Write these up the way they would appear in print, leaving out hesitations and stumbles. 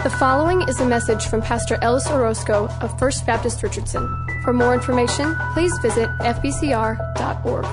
The following is a message from Pastor Ellis Orozco of First Baptist Richardson. For more information, please visit fbcr.org.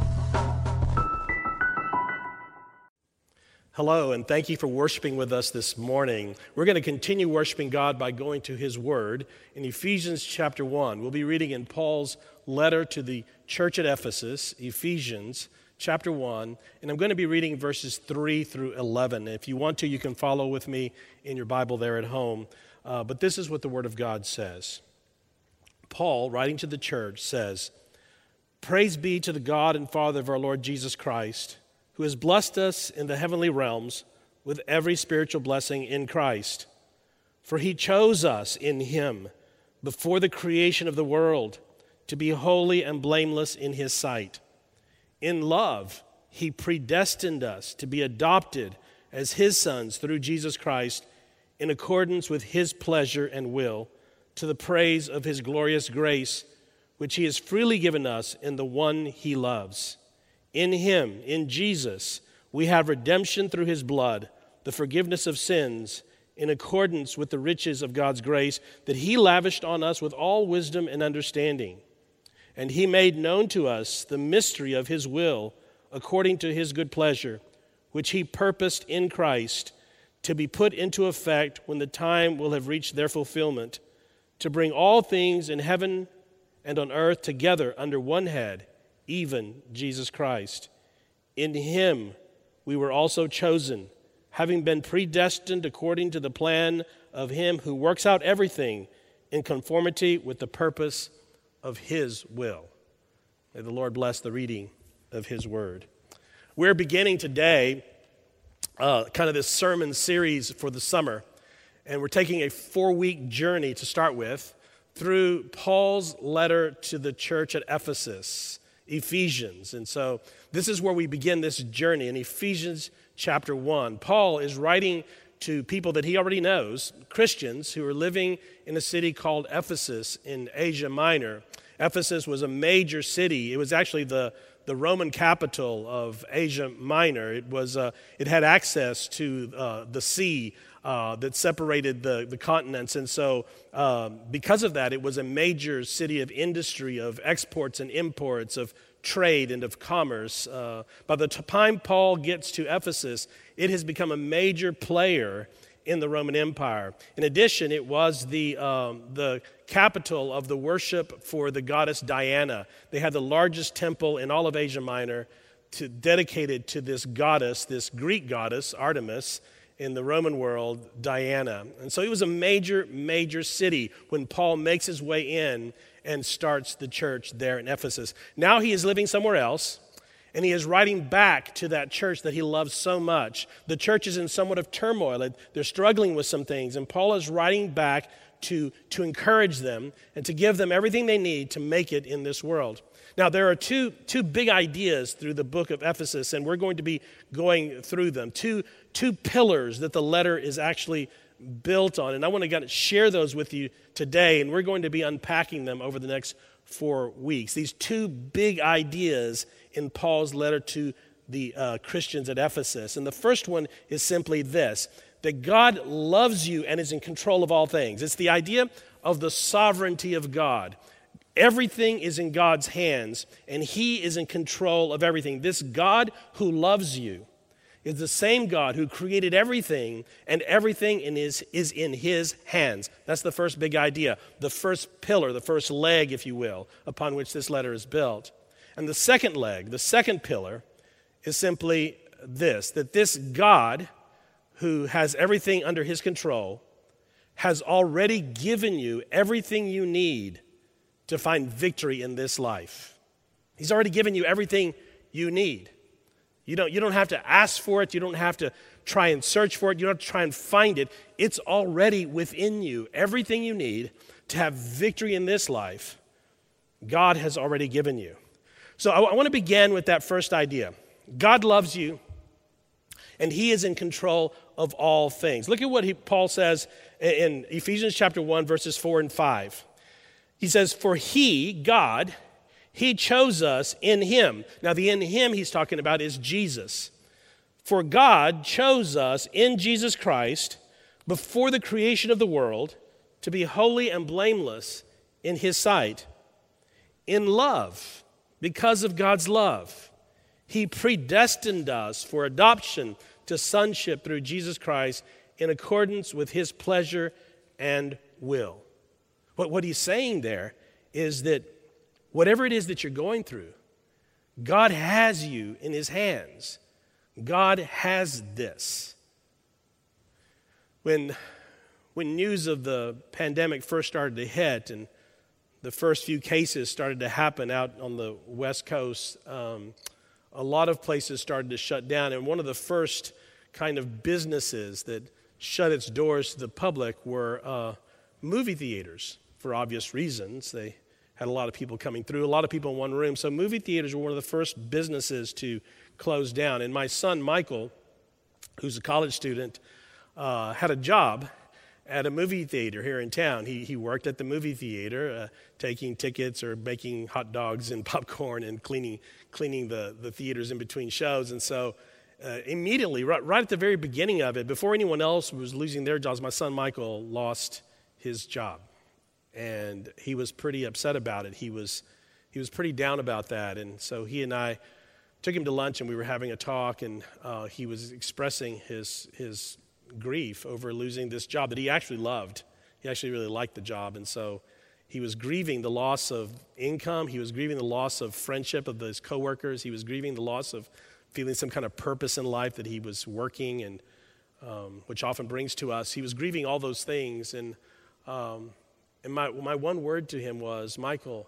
Hello, and thank you for worshiping with us this morning. We're going to continue worshiping God by going to His Word in Ephesians chapter 1. We'll be reading in Paul's letter to the church at Ephesus, Ephesians chapter 1, and I'm going to be reading verses 3 through 11. If you want to, you can follow with me in your Bible there at home. But this is what the Word of God says. Paul, writing to the church, says, "Praise be to the God and Father of our Lord Jesus Christ, who has blessed us in the heavenly realms with every spiritual blessing in Christ. For He chose us in Him before the creation of the world to be holy and blameless in His sight. In love, He predestined us to be adopted as His sons through Jesus Christ in accordance with His pleasure and will, to the praise of His glorious grace, which He has freely given us in the one He loves. In Him, in Jesus, we have redemption through His blood, the forgiveness of sins, in accordance with the riches of God's grace that He lavished on us with all wisdom and understanding. And He made known to us the mystery of His will, according to His good pleasure, which He purposed in Christ to be put into effect when the time will have reached their fulfillment, to bring all things in heaven and on earth together under one head, even Jesus Christ. In Him we were also chosen, having been predestined according to the plan of Him who works out everything in conformity with the purpose of His will." May the Lord bless the reading of His word. We're beginning today kind of this sermon series for the summer, and we're taking a 4-week journey to start with through Paul's letter to the church at Ephesus, Ephesians. And so this is where we begin this journey in Ephesians chapter 1. Paul is writing to people that he already knows, Christians who are living in a city called Ephesus in Asia Minor. Ephesus was a major city. It was actually the Roman capital of Asia Minor. It had access to the sea that separated the continents. And so because of that, it was a major city of industry, of exports and imports, of trade and of commerce. By the time Paul gets to Ephesus, it has become a major player in the Roman Empire. In addition, it was the capital of the worship for the goddess Diana. They had the largest temple in all of Asia Minor dedicated to this goddess, this Greek goddess, Artemis, in the Roman world, Diana. And so it was a major, major city when Paul makes his way in and starts the church there in Ephesus. Now he is living somewhere else, and he is writing back to that church that he loves so much. The church is in somewhat of turmoil. They're struggling with some things, and Paul is writing back to encourage them and to give them everything they need to make it in this world. Now, there are two big ideas through the book of Ephesus, and we're going to be going through them. Two pillars that the letter is actually built on, and I want to share those with you today, and we're going to be unpacking them over the next 4 weeks. These two big ideas in Paul's letter to the Christians at Ephesus. And the first one is simply this, that God loves you and is in control of all things. It's the idea of the sovereignty of God. Everything is in God's hands, and He is in control of everything. This God who loves you is the same God who created everything, and everything is in His hands. That's the first big idea, the first pillar, the first leg, if you will, upon which this letter is built. And the second leg, the second pillar, is simply this, that this God who has everything under His control has already given you everything you need to find victory in this life. He's already given you everything you need. You don't have to ask for it. You don't have to try and search for it. You don't have to try and find it. It's already within you. Everything you need to have victory in this life, God has already given you. So I want to begin with that first idea. God loves you, and He is in control of all things. Look at what Paul says in Ephesians chapter 1, verses 4 and 5. He says, "For He, God, He chose us in Him." Now, the in Him he's talking about is Jesus. "For God chose us in Jesus Christ before the creation of the world to be holy and blameless in his sight. In love, because of God's love, he predestined us for adoption to sonship through Jesus Christ in accordance with his pleasure and will. What he's saying there is that whatever it is that you're going through, God has you in his hands. God has this. When news of the pandemic first started to hit and the first few cases started to happen out on the West Coast, a lot of places started to shut down. And one of the first kind of businesses that shut its doors to the public were movie theaters, for obvious reasons. They had a lot of people coming through, a lot of people in one room. So movie theaters were one of the first businesses to close down. And my son, Michael, who's a college student, had a job at a movie theater here in town. He worked at the movie theater, taking tickets or making hot dogs and popcorn and cleaning the theaters in between shows. And so immediately, right at the very beginning of it, before anyone else was losing their jobs, my son Michael lost his job. And he was pretty upset about it. He was pretty down about that. And so he and I took him to lunch and we were having a talk, and he was expressing his grief over losing this job that he actually loved. He actually really liked the job. And so he was grieving the loss of income. He was grieving the loss of friendship of his coworkers. He was grieving the loss of feeling some kind of purpose in life that he was working, and which often brings to us. He was grieving all those things. And my one word to him was, Michael,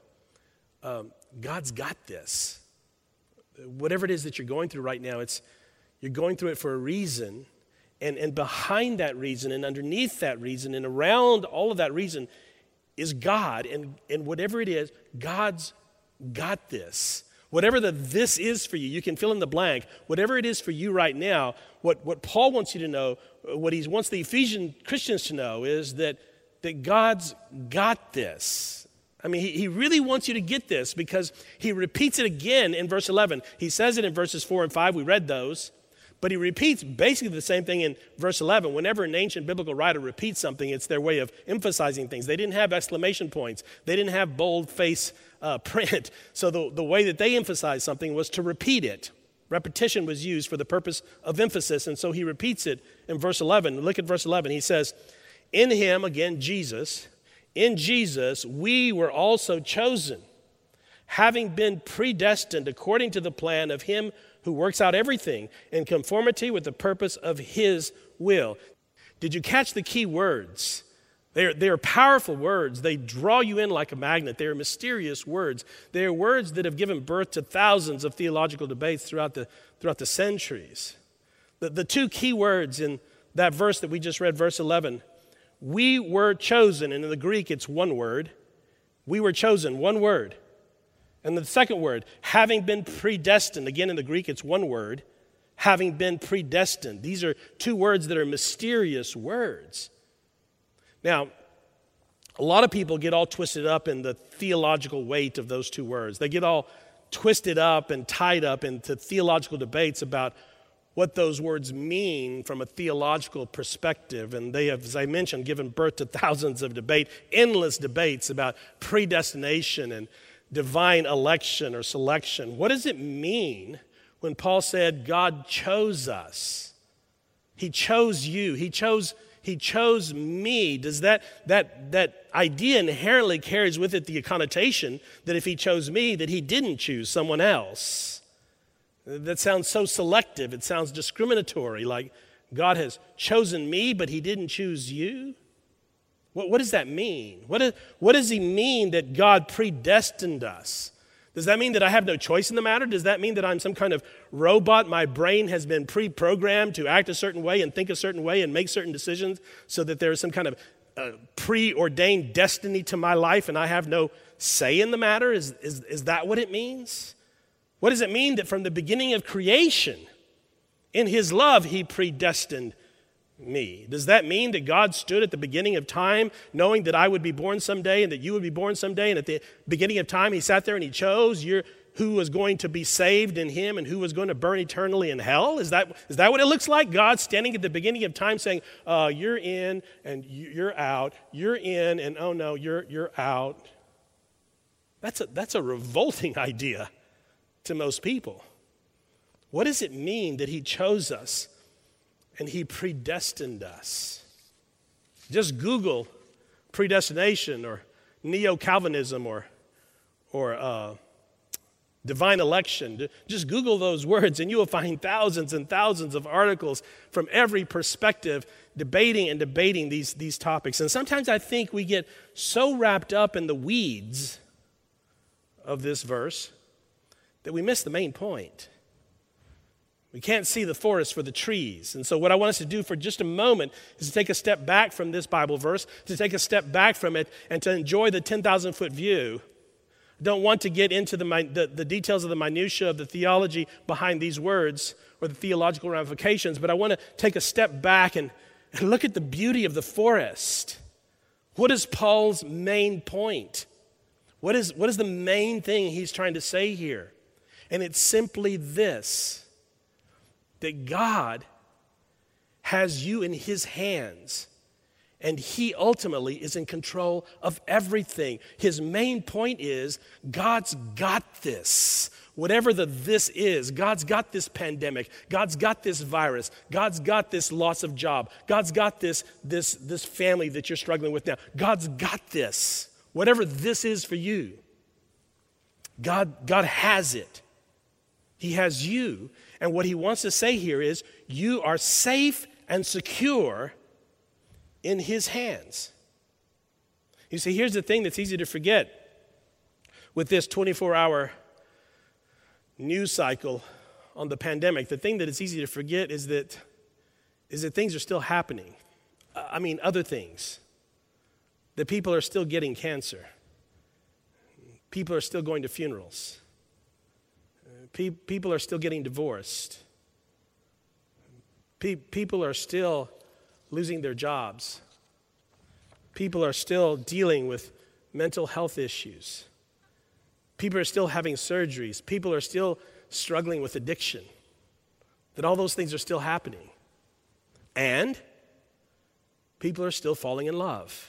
God's got this. Whatever it is that you're going through right now, you're going through it for a reason. And behind that reason and underneath that reason and around all of that reason is God. And whatever it is, God's got this. Whatever this is for you, you can fill in the blank. Whatever it is for you right now, what Paul wants you to know, what he wants the Ephesian Christians to know is that God's got this. I mean, he really wants you to get this because he repeats it again in verse 11. He says it in verses 4 and 5. We read those. But he repeats basically the same thing in verse 11. Whenever an ancient biblical writer repeats something, it's their way of emphasizing things. They didn't have exclamation points. They didn't have bold face print. So the way that they emphasized something was to repeat it. Repetition was used for the purpose of emphasis. And so he repeats it in verse 11. Look at verse 11. He says, in him, again, Jesus, in Jesus, we were also chosen, having been predestined according to the plan of him who works out everything in conformity with the purpose of his will. Did you catch the key words? They are powerful words. They draw you in like a magnet. They are mysterious words. They are words that have given birth to thousands of theological debates throughout the centuries. The two key words in that verse that we just read, verse 11, we were chosen, and in the Greek it's one word. We were chosen, one word. And the second word, having been predestined. Again, in the Greek, it's one word, having been predestined. These are two words that are mysterious words. Now, a lot of people get all twisted up in the theological weight of those two words. They get all twisted up and tied up into theological debates about what those words mean from a theological perspective. And they have, as I mentioned, given birth to thousands of debate, endless debates about predestination and divine election or selection. What does it mean when Paul said God chose us? He chose you. He chose me. Does that idea inherently carries with it the connotation that if he chose me, that he didn't choose someone else? That sounds so selective. It sounds discriminatory, like God has chosen me, but he didn't choose you. What does that mean? What does he mean that God predestined us? Does that mean that I have no choice in the matter? Does that mean that I'm some kind of robot? My brain has been pre-programmed to act a certain way and think a certain way and make certain decisions so that there's some kind of preordained destiny to my life and I have no say in the matter? Is that what it means? What does it mean that from the beginning of creation, in his love, he predestined me? Does that mean that God stood at the beginning of time knowing that I would be born someday and that you would be born someday, and at the beginning of time he sat there and he chose who was going to be saved in him and who was going to burn eternally in hell? Is that what it looks like? God standing at the beginning of time saying, you're in and you're out. You're in and oh no, you're out. That's a revolting idea to most people. What does it mean that he chose us and he predestined us? Just Google predestination or neo-Calvinism or divine election. Just Google those words and you will find thousands and thousands of articles from every perspective debating these topics. And sometimes I think we get so wrapped up in the weeds of this verse that we miss the main point. We can't see the forest for the trees. And so what I want us to do for just a moment is to take a step back from this Bible verse, to take a step back from it and to enjoy the 10,000-foot view. I don't want to get into the details of the minutia of the theology behind these words or the theological ramifications, but I want to take a step back and look at the beauty of the forest. What is Paul's main point? What is the main thing he's trying to say here? And it's simply this, that God has you in his hands, and he ultimately is in control of everything. His main point is God's got this. Whatever this is, God's got this pandemic. God's got this virus. God's got this loss of job. God's got this family that you're struggling with now. God's got this. Whatever this is for you, God has it. He has you. And what he wants to say here is you are safe and secure in his hands. You see, here's the thing that's easy to forget with this 24-hour news cycle on the pandemic. The thing that is easy to forget is that things are still happening. Other things. That people are still getting cancer. People are still going to funerals. People are still getting divorced. People are still losing their jobs. People are still dealing with mental health issues. People are still having surgeries. People are still struggling with addiction. That all those things are still happening. And people are still falling in love.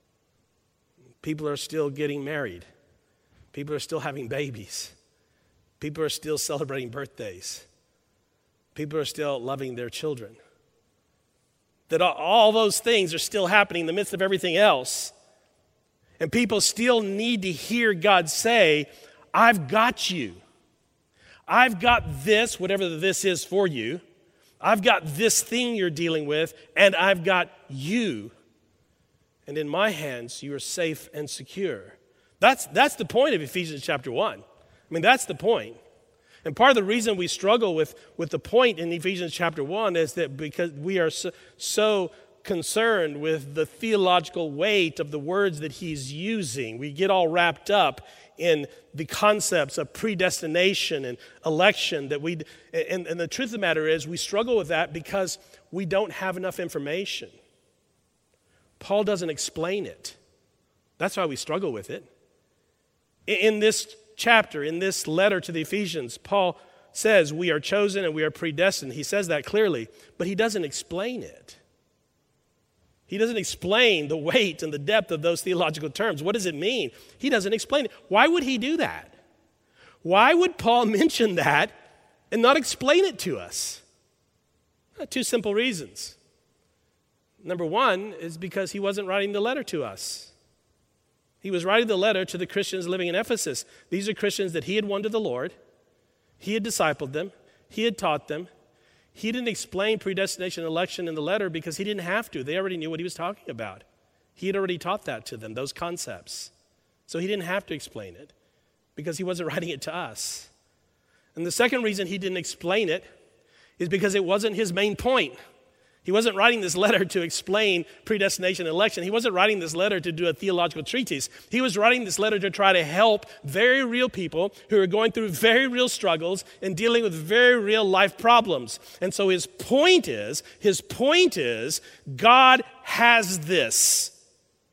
People are still getting married. People are still having babies. People are still celebrating birthdays. People are still loving their children. That all those things are still happening in the midst of everything else. And people still need to hear God say, I've got you. I've got this, whatever this is for you. I've got this thing you're dealing with, and I've got you. And in my hands, you are safe and secure. That's the point of Ephesians chapter 1. That's the point. And part of the reason we struggle with the point in Ephesians chapter 1 is that because we are so concerned with the theological weight of the words that he's using. We get all wrapped up in the concepts of predestination and election and the truth of the matter is we struggle with that because we don't have enough information. Paul doesn't explain it. That's why we struggle with it. In this chapter, in this letter to the Ephesians, Paul says we are chosen and we are predestined. He says that clearly, but he doesn't explain it. He doesn't explain the weight and the depth of those theological terms. What does it mean? He doesn't explain it. Why would he do that? Why would Paul mention that and not explain it to us? Two simple reasons. Number one is because he wasn't writing the letter to us. He was writing the letter to the Christians living in Ephesus. These are Christians that he had won to the Lord. He had discipled them. He had taught them. He didn't explain predestination and election in the letter because he didn't have to. They already knew what he was talking about. He had already taught that to them, those concepts. So he didn't have to explain it because he wasn't writing it to us. And the second reason he didn't explain it is because it wasn't his main point. He wasn't writing this letter to explain predestination and election. He wasn't writing this letter to do a theological treatise. He was writing this letter to try to help very real people who are going through very real struggles and dealing with very real life problems. And so his point is, God has this.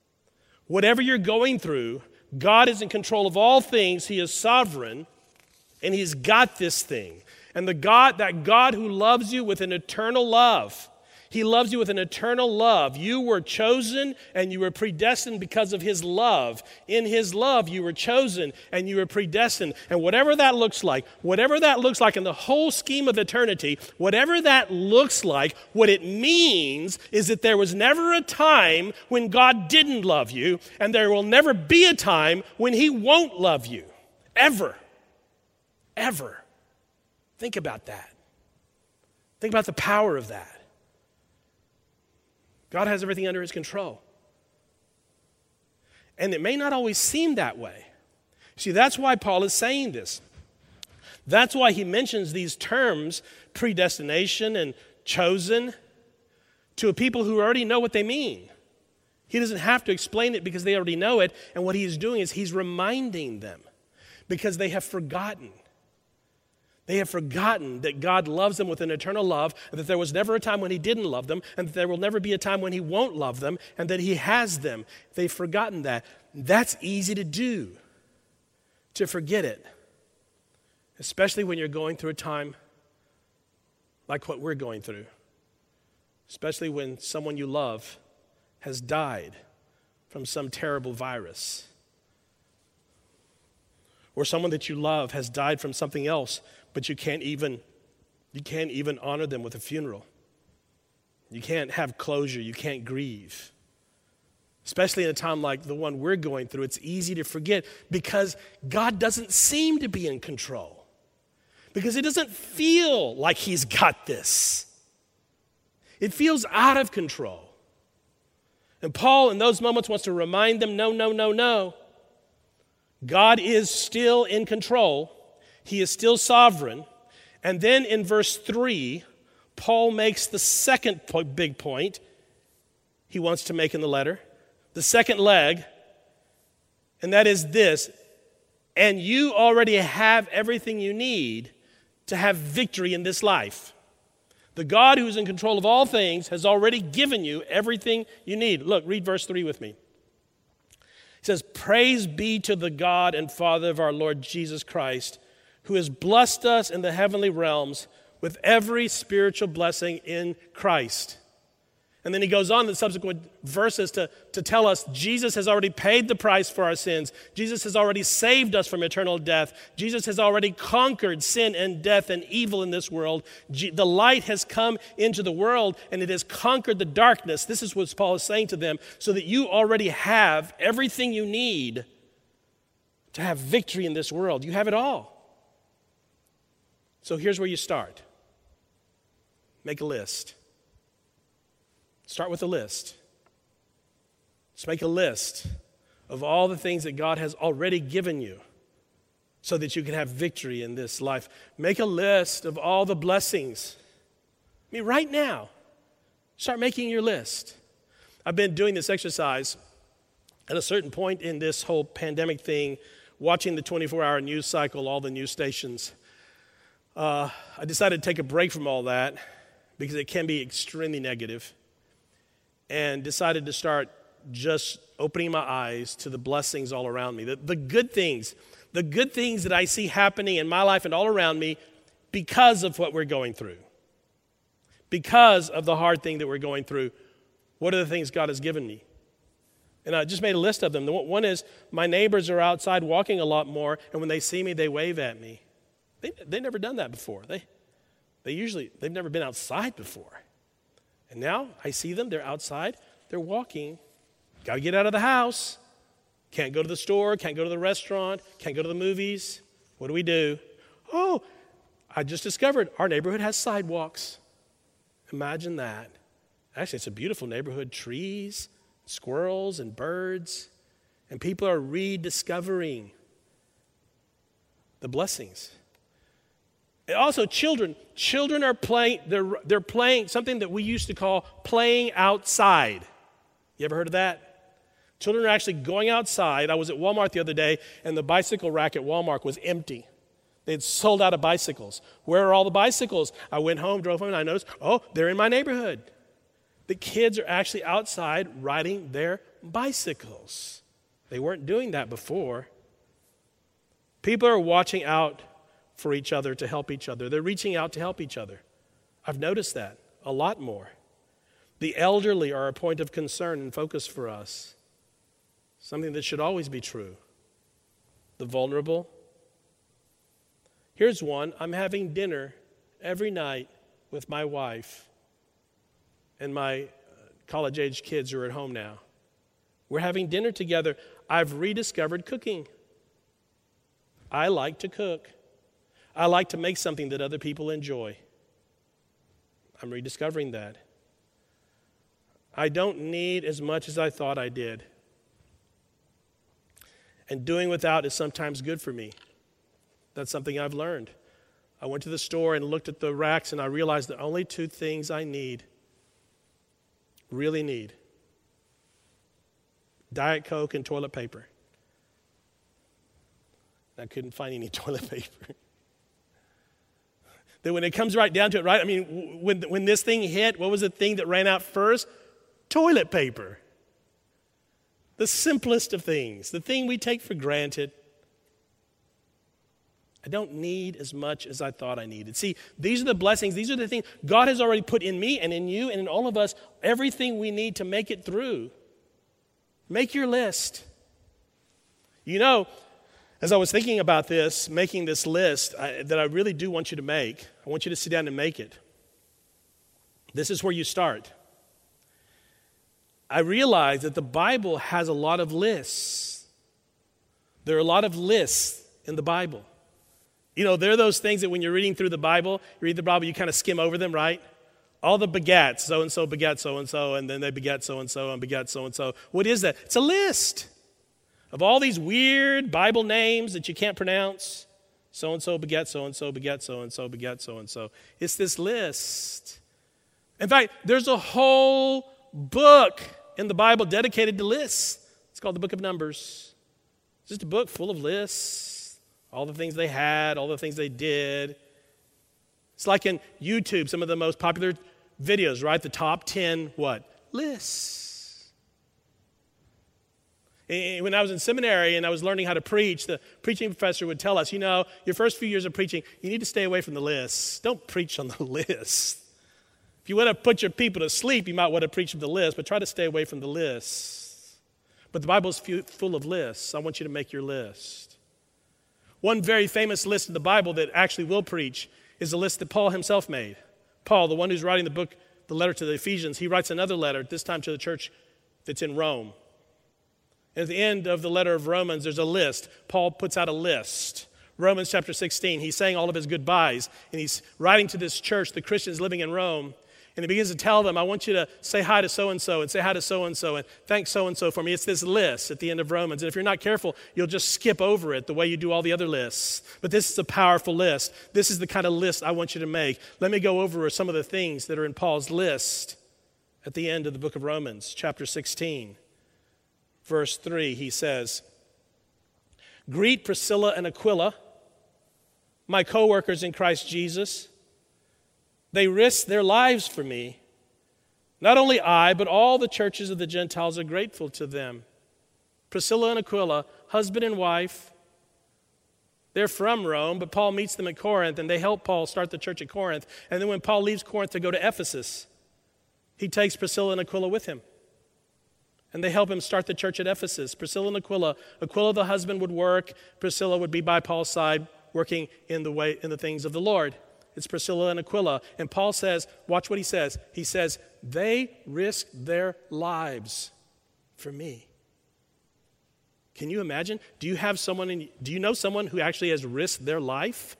Whatever you're going through, God is in control of all things. He is sovereign. And he's got this thing. And that God who loves you with an eternal love. He loves you with an eternal love. You were chosen and you were predestined because of his love. In his love, you were chosen and you were predestined. And whatever that looks like in the whole scheme of eternity, whatever that looks like, what it means is that there was never a time when God didn't love you, and there will never be a time when he won't love you. Ever. Ever. Think about that. Think about the power of that. God has everything under his control. And it may not always seem that way. See, that's why Paul is saying this. That's why he mentions these terms, predestination and chosen, to a people who already know what they mean. He doesn't have to explain it because they already know it. And what he is doing is he's reminding them because they have forgotten. They have forgotten that God loves them with an eternal love, and that there was never a time when he didn't love them, and that there will never be a time when he won't love them, and that he has them. They've forgotten that. That's easy to do, to forget it, especially when you're going through a time like what we're going through, especially when someone you love has died from some terrible virus, or someone that you love has died from something else, but you can't even honor them with a funeral. You can't have closure. You can't grieve. Especially in a time like the one we're going through, it's easy to forget because God doesn't seem to be in control. Because it doesn't feel like he's got this. It feels out of control. And Paul, in those moments, wants to remind them, no. God is still in control. He is still sovereign. And then in verse 3, Paul makes the second big point he wants to make in the letter, the second leg, and that is this: and you already have everything you need to have victory in this life. The God who is in control of all things has already given you everything you need. Look, read verse 3 with me. It says, "Praise be to the God and Father of our Lord Jesus Christ, who has blessed us in the heavenly realms with every spiritual blessing in Christ." And then he goes on in the subsequent verses to tell us Jesus has already paid the price for our sins. Jesus has already saved us from eternal death. Jesus has already conquered sin and death and evil in this world. The light has come into the world and it has conquered the darkness. This is what Paul is saying to them, so that you already have everything you need to have victory in this world. You have it all. So here's where you start. Make a list. Start with a list. Just make a list of all the things that God has already given you so that you can have victory in this life. Make a list of all the blessings. I mean, right now, start making your list. I've been doing this exercise at a certain point in this whole pandemic thing, watching the 24-hour news cycle, all the news stations. I decided to take a break from all that because it can be extremely negative, and decided to start just opening my eyes to the blessings all around me, the good things that I see happening in my life and all around me because of what we're going through, because of the hard thing that we're going through. What are the things God has given me? And I just made a list of them. One is my neighbors are outside walking a lot more, and when they see me, they wave at me. They've never done that before. They've never been outside before. And now I see them, they're outside, they're walking. Got to get out of the house. Can't go to the store, can't go to the restaurant, can't go to the movies. What do? Oh, I just discovered our neighborhood has sidewalks. Imagine that. Actually, it's a beautiful neighborhood, trees, squirrels, and birds. And people are rediscovering the blessings. And also, children are playing. They're playing something that we used to call playing outside. You ever heard of that? Children are actually going outside. I was at Walmart the other day, and the bicycle rack at Walmart was empty. They had sold out of bicycles. Where are all the bicycles? I went home, drove home, and I noticed, they're in my neighborhood. The kids are actually outside riding their bicycles. They weren't doing that before. People are watching out for each other to help each other. They're reaching out to help each other. I've noticed that a lot more. The elderly are a point of concern and focus for us, something that should always be true. The vulnerable. Here's one. I'm having dinner every night with my wife and my college-age kids who are at home now. We're having dinner together. I've rediscovered cooking. I like to cook. I like to make something that other people enjoy. I'm rediscovering that. I don't need as much as I thought I did. And doing without is sometimes good for me. That's something I've learned. I went to the store and looked at the racks, and I realized the only two things I really need: Diet Coke and toilet paper. I couldn't find any toilet paper. Then when it comes right down to it, right? I mean, when this thing hit, what was the thing that ran out first? Toilet paper. The simplest of things, the thing we take for granted. I don't need as much as I thought I needed. See, these are the blessings. These are the things God has already put in me and in you and in all of us, everything we need to make it through. Make your list. You know, as I was thinking about this, making this list that I really do want you to make, I want you to sit down and make it. This is where you start. I realize that the Bible has a lot of lists. There are a lot of lists in the Bible. You know, there are those things that when you're reading through the Bible, you read the Bible, you kind of skim over them, right? All the begats, so-and-so begat so-and-so, and then they begat so-and-so and begat so-and-so. What is that? It's a list of all these weird Bible names that you can't pronounce. So-and-so begat so-and-so, begat so-and-so, begat so-and-so. It's this list. In fact, there's a whole book in the Bible dedicated to lists. It's called the Book of Numbers. It's just a book full of lists, all the things they had, all the things they did. It's like in YouTube, some of the most popular videos, right? The top 10 what? Lists. When I was in seminary and I was learning how to preach, the preaching professor would tell us, you know, your first few years of preaching, you need to stay away from the lists. Don't preach on the list. If you want to put your people to sleep, you might want to preach from the list, but try to stay away from the lists. But the Bible is full of lists. I want you to make your list. One very famous list in the Bible that actually will preach is the list that Paul himself made. Paul, the one who's writing the letter to the Ephesians, he writes another letter, this time to the church that's in Rome. And at the end of the letter of Romans, there's a list. Paul puts out a list. Romans chapter 16, he's saying all of his goodbyes, and he's writing to this church, the Christians living in Rome, and he begins to tell them, I want you to say hi to so-and-so and say hi to so-and-so and thank so-and-so for me. It's this list at the end of Romans. And if you're not careful, you'll just skip over it the way you do all the other lists. But this is a powerful list. This is the kind of list I want you to make. Let me go over some of the things that are in Paul's list at the end of the book of Romans, chapter 16. Verse 3, he says, greet Priscilla and Aquila, my co-workers in Christ Jesus. They risked their lives for me. Not only I, but all the churches of the Gentiles are grateful to them. Priscilla and Aquila, husband and wife, they're from Rome, but Paul meets them at Corinth, and they help Paul start the church at Corinth. And then when Paul leaves Corinth to go to Ephesus, he takes Priscilla and Aquila with him. And they help him start the church at Ephesus. Priscilla and Aquila. Aquila, the husband, would work. Priscilla would be by Paul's side, working in the things of the Lord. It's Priscilla and Aquila. And Paul says, watch what he says. He says, they risked their lives for me. Can you imagine? Do you know someone who actually has risked their life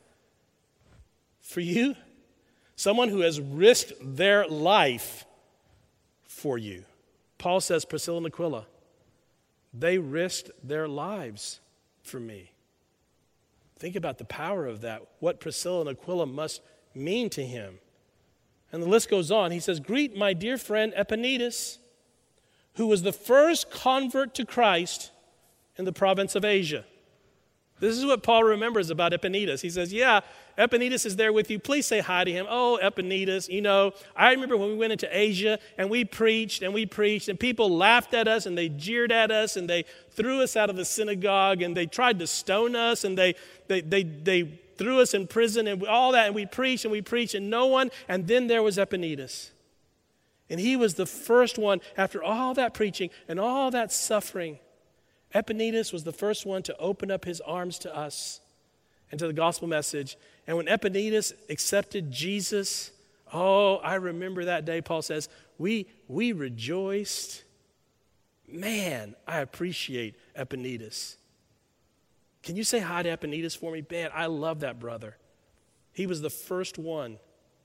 for you? Someone who has risked their life for you. Paul says, Priscilla and Aquila, they risked their lives for me. Think about the power of that, what Priscilla and Aquila must mean to him. And the list goes on. He says, greet my dear friend Epaenetus, who was the first convert to Christ in the province of Asia. This is what Paul remembers about Epaenetus. He says, yeah, Epaenetus is there with you. Please say hi to him. Oh, Epaenetus, I remember when we went into Asia and we preached and people laughed at us and they jeered at us and they threw us out of the synagogue and they tried to stone us and they threw us in prison and all that, and we preached, and no one, and then there was Epaenetus. And he was the first one, after all that preaching and all that suffering, Epaenetus was the first one to open up his arms to us and to the gospel message. And when Epaenetus accepted Jesus, oh, I remember that day, Paul says, we rejoiced. Man, I appreciate Epaenetus. Can you say hi to Epaenetus for me? Man, I love that brother. He was the first one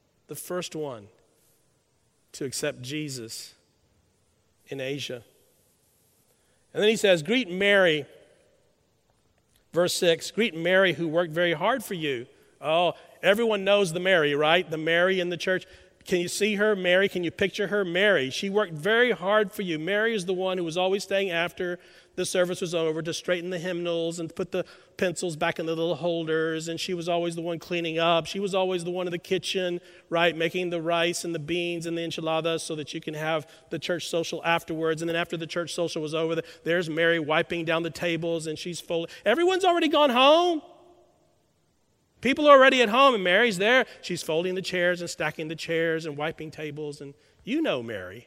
to accept Jesus in Asia. And then he says, greet Mary, verse 6, greet Mary who worked very hard for you. Oh, everyone knows the Mary, right? The Mary in the church. Can you see her, Mary? Can you picture her? Mary. She worked very hard for you. Mary is the one who was always staying after the service was over to straighten the hymnals and put the pencils back in the little holders, and she was always the one cleaning up. She was always the one in the kitchen, right, making the rice and the beans and the enchiladas so that you can have the church social afterwards. And then after the church social was over, there's Mary wiping down the tables, and she's folding. Everyone's already gone home. People are already at home, and Mary's there. She's folding the chairs and stacking the chairs and wiping tables, and you know Mary.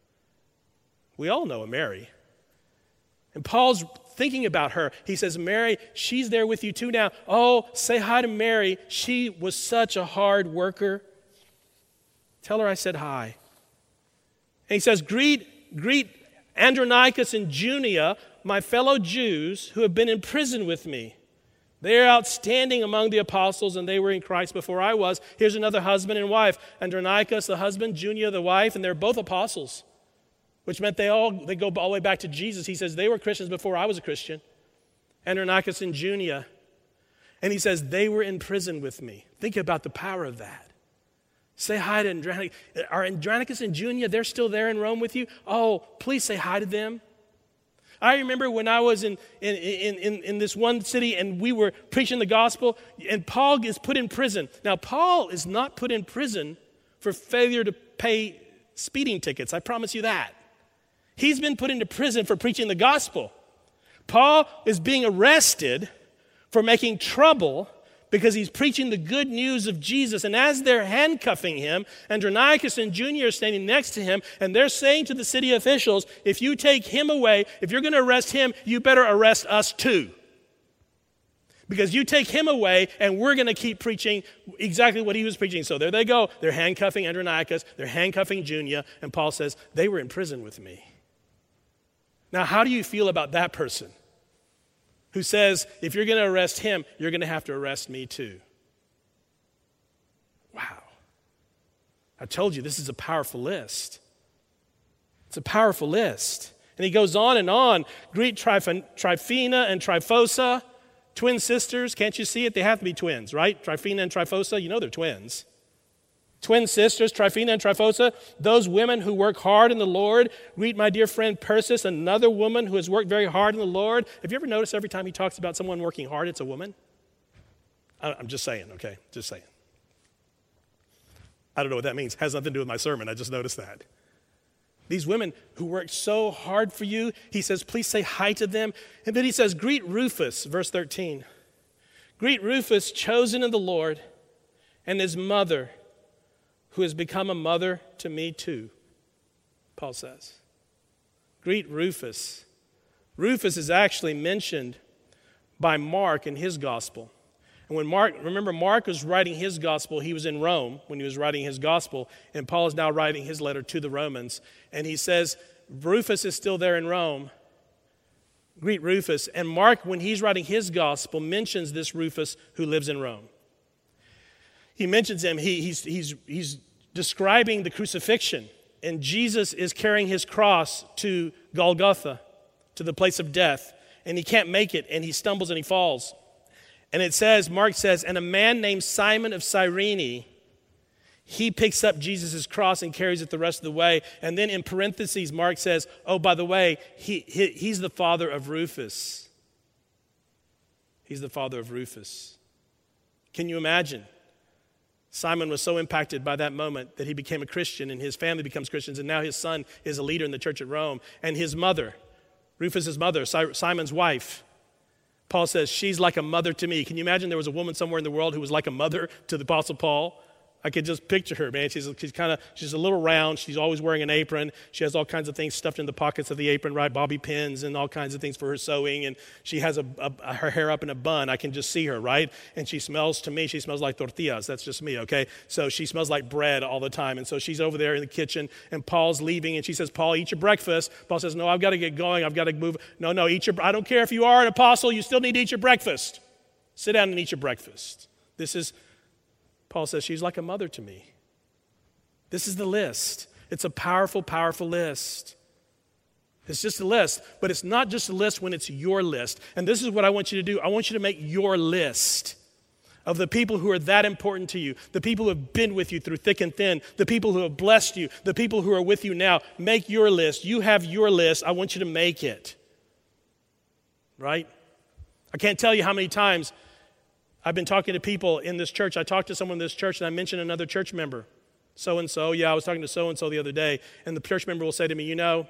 We all know a Mary. And Paul's thinking about her. He says, Mary, she's there with you too now. Oh, say hi to Mary. She was such a hard worker. Tell her I said hi. And he says, greet Andronicus and Junia, my fellow Jews who have been in prison with me. They are outstanding among the apostles, and they were in Christ before I was. Here's another husband and wife. Andronicus, the husband, Junia, the wife, and they're both apostles, which meant they go all the way back to Jesus. He says, they were Christians before I was a Christian. Andronicus and Junia. And he says, they were in prison with me. Think about the power of that. Say hi to Andronicus. Are Andronicus and Junia, they're still there in Rome with you? Oh, please say hi to them. I remember when I was in this one city and we were preaching the gospel, and Paul is put in prison. Now, Paul is not put in prison for failure to pay speeding tickets. I promise you that. He's been put into prison for preaching the gospel. Paul is being arrested for making trouble because he's preaching the good news of Jesus. And as they're handcuffing him, Andronicus and Junia are standing next to him, and they're saying to the city officials, if you take him away, if you're going to arrest him, you better arrest us too. Because you take him away, and we're going to keep preaching exactly what he was preaching. So there they go. They're handcuffing Andronicus. They're handcuffing Junia. And Paul says, they were in prison with me. Now, how do you feel about that person who says, if you're going to arrest him, you're going to have to arrest me too? Wow. I told you, this is a powerful list. It's a powerful list. And he goes on and on. Greet Tryphena and Tryphosa, twin sisters. Can't you see it? They have to be twins, right? Tryphena and Tryphosa, you know they're twins. Twin sisters, Tryphena and Tryphosa, those women who work hard in the Lord. Greet my dear friend Persis, another woman who has worked very hard in the Lord. Have you ever noticed every time he talks about someone working hard, it's a woman? I'm just saying, okay? Just saying. I don't know what that means. It has nothing to do with my sermon. I just noticed that. These women who worked so hard for you, he says, please say hi to them. And then he says, greet Rufus, verse 13. Greet Rufus, chosen in the Lord, and his mother, who has become a mother to me too, Paul says. Greet Rufus. Rufus is actually mentioned by Mark in his gospel. And when Mark was writing his gospel, he was in Rome when he was writing his gospel, and Paul is now writing his letter to the Romans. And he says, Rufus is still there in Rome. Greet Rufus. And Mark, when he's writing his gospel, mentions this Rufus who lives in Rome. He mentions him. He's describing the crucifixion, and Jesus is carrying his cross to Golgotha, to the place of death, and he can't make it, and he stumbles and he falls. And it says, Mark says, and a man named Simon of Cyrene, he picks up Jesus' cross and carries it the rest of the way. And then in parentheses, Mark says, oh, by the way, he's the father of Rufus. He's the father of Rufus. Can you imagine? Simon was so impacted by that moment that he became a Christian, and his family becomes Christians, and now his son is a leader in the church at Rome. And his mother, Rufus' mother, Simon's wife, Paul says, she's like a mother to me. Can you imagine there was a woman somewhere in the world who was like a mother to the Apostle Paul? I could just picture her, man. She's a little round. She's always wearing an apron. She has all kinds of things stuffed in the pockets of the apron, right? Bobby pins and all kinds of things for her sewing. And she has her hair up in a bun. I can just see her, right? And she smells like tortillas. That's just me, okay? So she smells like bread all the time. And so she's over there in the kitchen, and Paul's leaving, and she says, Paul, eat your breakfast. Paul says, no, I've got to get going. I've got to move. No, I don't care if you are an apostle. You still need to eat your breakfast. Sit down and eat your breakfast. Paul says, she's like a mother to me. This is the list. It's a powerful, powerful list. It's just a list, but it's not just a list when it's your list. And this is what I want you to do. I want you to make your list of the people who are that important to you, the people who have been with you through thick and thin, the people who have blessed you, the people who are with you now. Make your list. You have your list. I want you to make it. Right? I can't tell you how many times I've been talking to people in this church. I talked to someone in this church, and I mentioned another church member. So-and-so, I was talking to so-and-so the other day, and the church member will say to me,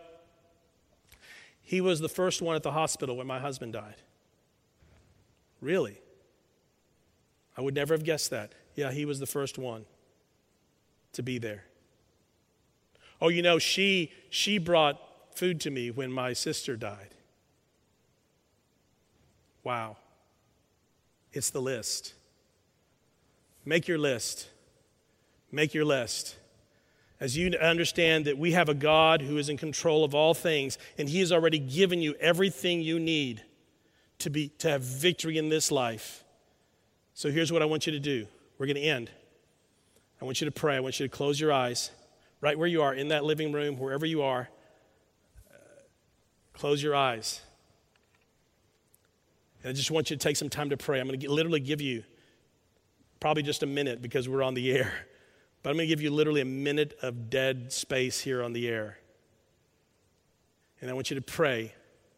he was the first one at the hospital when my husband died. Really? I would never have guessed that. Yeah, he was the first one to be there. Oh, she brought food to me when my sister died. Wow. It's the list. Make your list. Make your list. As you understand that we have a God who is in control of all things, and he has already given you everything you need to have victory in this life. So here's what I want you to do. We're going to end. I want you to pray. I want you to close your eyes right where you are, in that living room, wherever you are. Close your eyes. And I just want you to take some time to pray. I'm going to literally give you probably just a minute because we're on the air. But I'm going to give you literally a minute of dead space here on the air. And I want you to pray.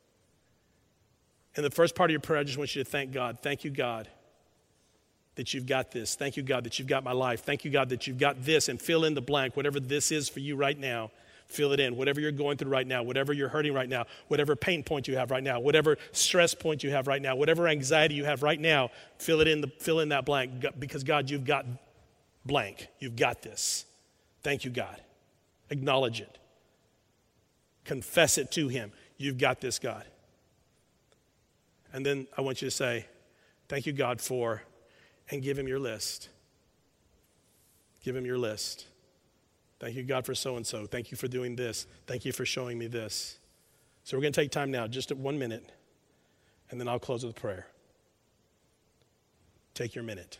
In the first part of your prayer, I just want you to thank God. Thank you, God, that you've got this. Thank you, God, that you've got my life. Thank you, God, that you've got this. And fill in the blank, whatever this is for you right now. Fill it in. Whatever you're going through right now, whatever you're hurting right now, whatever pain point you have right now, whatever stress point you have right now, whatever anxiety you have right now, fill in that blank, because God, you've got blank. You've got this. Thank you, God. Acknowledge it. Confess it to him. You've got this, God. And then I want you to say, thank you, God, for, and give him your list. Give him your list. Thank you, God, for so-and-so. Thank you for doing this. Thank you for showing me this. So we're going to take time now, just 1 minute, and then I'll close with prayer. Take your minute.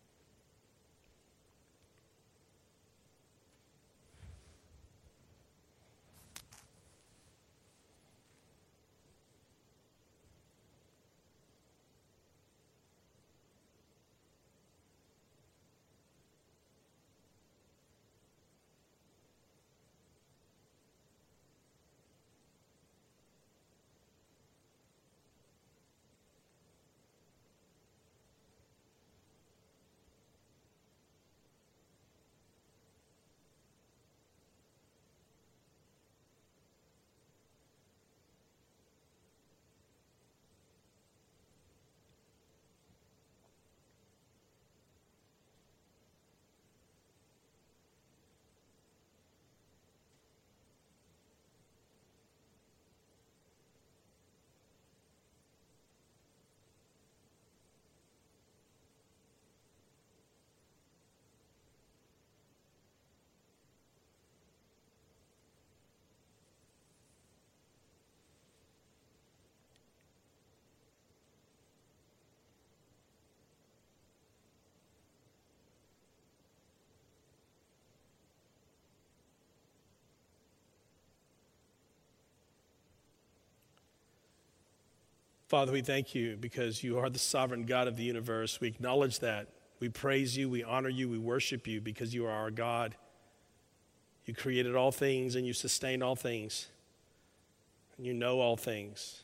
Father, we thank you because you are the sovereign God of the universe. We acknowledge that. We praise you, we honor you, we worship you because you are our God. You created all things and you sustain all things. And you know all things.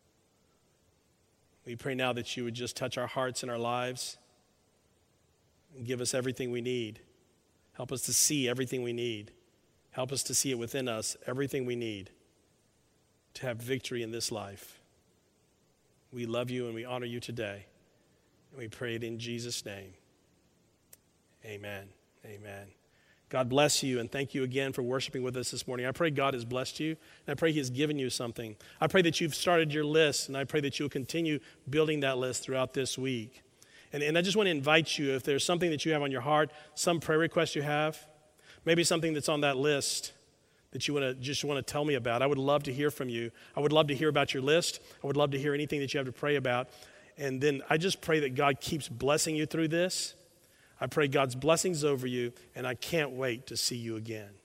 We pray now that you would just touch our hearts and our lives and give us everything we need. Help us to see everything we need. Help us to see it within us, everything we need to have victory in this life. We love you and we honor you today. And we pray it in Jesus' name. Amen. Amen. God bless you, and thank you again for worshiping with us this morning. I pray God has blessed you, and I pray he has given you something. I pray that you've started your list, and I pray that you'll continue building that list throughout this week. And I just want to invite you, if there's something that you have on your heart, some prayer request you have, maybe something that's on that list that you want to tell me about. I would love to hear from you. I would love to hear about your list. I would love to hear anything that you have to pray about. And then I just pray that God keeps blessing you through this. I pray God's blessings over you, and I can't wait to see you again.